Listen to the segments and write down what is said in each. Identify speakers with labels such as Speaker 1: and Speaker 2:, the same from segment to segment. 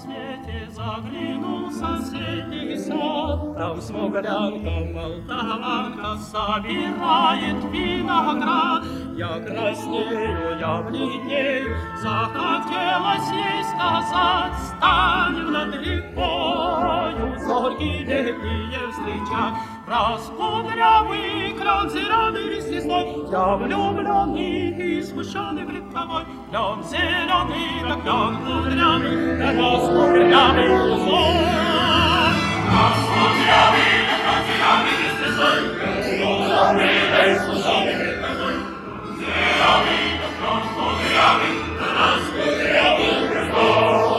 Speaker 1: рассвете заглянул в соседний сад. Там смуглянка, молдаванка собирает виноград. Я краснею, я бледнею, захотелось ей сказать: стань над рекою, зорьки летние встречать. Раскудрявый кран зеленый листвой, я влюбленный и смущенный пред тобой. Лен зеленый, как лен кудрявый, раскудрявый листвой. Раскудрявый, как лен зеленый листвой, я влюбленный и смущенный пред тобой. Зеленый, как лен кудрявый, раскудрявый листвой.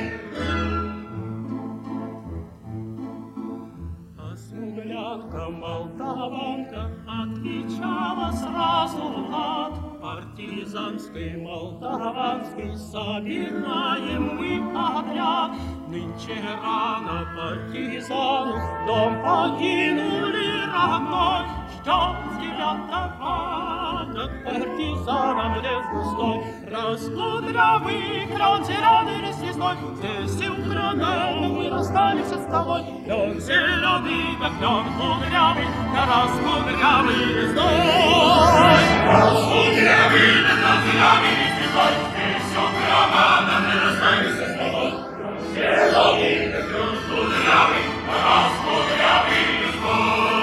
Speaker 1: Смуглянка, молдаванка отвечала сразу от партизанской, молдаванской собираем мы отряд. Нынче рано партизаны дом покинули родной. Ждем тебя, как партизанам лес густой. Раскудрявый кран зеленый листвой, здесь и у крана мы расстались с тобой. Лен зеленый, как лен кудрявый, раскудрявый листвой. Раскудрявый, как зеленый листвой, здесь у крана мы расстались с тобой. Зеленый, как лен кудрявый, раскудрявый листвой.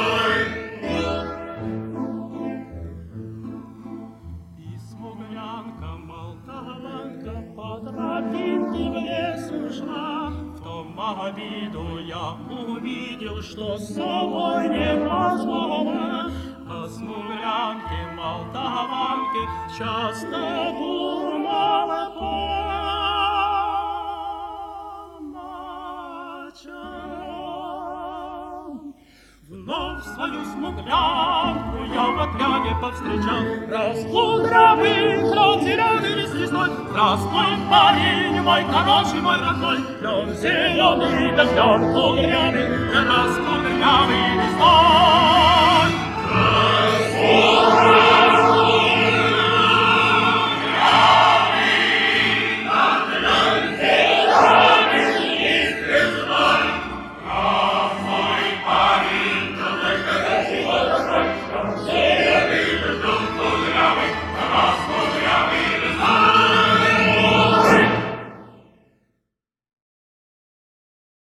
Speaker 1: Молдаванка по тропинке в лес ушла. В том обиду я увидел, что с собой не позвала. А смуглянке, молдаванке часто дурмала по ночам. Вновь свою смуглянку я в отряде повстречал. Раскудрявый кран зеленый листвой, здравствуй, парень мой хороший, мой родной. Лен зеленый, да лен кудрявый, раскудрявый листвой.